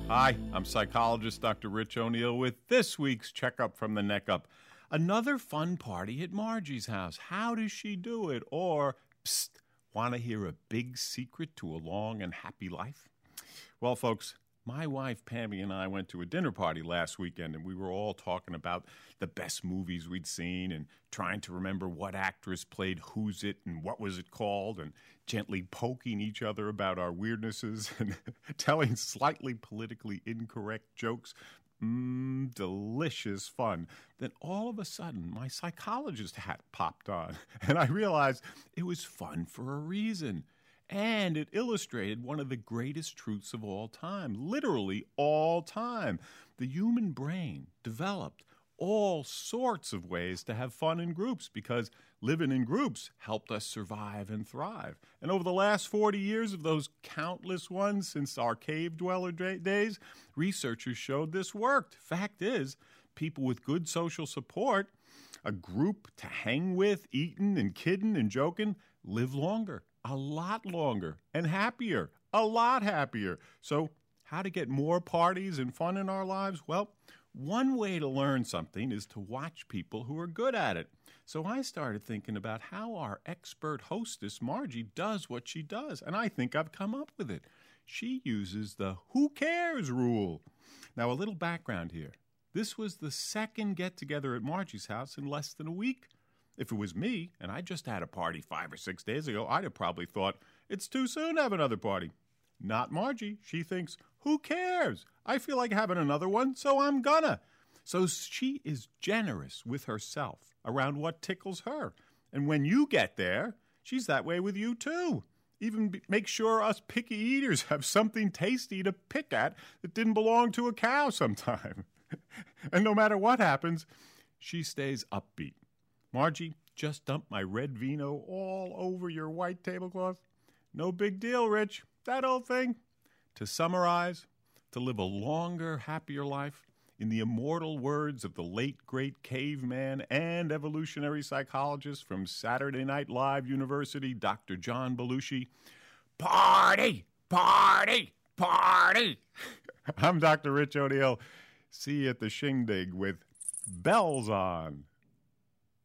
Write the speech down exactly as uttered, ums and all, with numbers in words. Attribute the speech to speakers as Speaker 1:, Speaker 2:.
Speaker 1: Hi, I'm psychologist Doctor Rich O'Neill with this week's Checkup from the Neck Up. Another fun party at Margie's house. How does she do it? Or, psst, want to hear a big secret to a long and happy life? Well, folks, my wife Pammy and I went to a dinner party last weekend, and we were all talking about the best movies we'd seen and trying to remember what actress played Who's It and what was it called, and gently poking each other about our weirdnesses and telling slightly politically incorrect jokes. Mmm, delicious fun. Then all of a sudden, my psychologist hat popped on, and I realized it was fun for a reason. And it illustrated one of the greatest truths of all time, literally all time. The human brain developed all sorts of ways to have fun in groups because living in groups helped us survive and thrive. And over the last forty years of those countless ones since our cave dweller days, researchers showed this worked. Fact is, people with good social support, a group to hang with, eating and kidding and joking, live longer. A lot longer and happier, a lot happier. So how to get more parties and fun in our lives? Well, one way to learn something is to watch people who are good at it. So I started thinking about how our expert hostess, Margie, does what she does, and I think I've come up with it. She uses the who cares rule. Now, a little background here. This was the second get-together at Margie's house in less than a week. If it was me, and I just had a party five or six days ago, I'd have probably thought, it's too soon to have another party. Not Margie. She thinks, who cares? I feel like having another one, so I'm gonna. So she is generous with herself around what tickles her. And when you get there, she's that way with you too. Even be- make sure us picky eaters have something tasty to pick at that didn't belong to a cow sometime. And no matter what happens, she stays upbeat. Margie, just dumped my red vino all over your white tablecloth. No big deal, Rich. That old thing. To summarize, to live a longer, happier life, in the immortal words of the late, great caveman and evolutionary psychologist from Saturday Night Live University, Doctor John Belushi, party, party, party. I'm Doctor Rich O'Neill. See you at the shindig with bells on.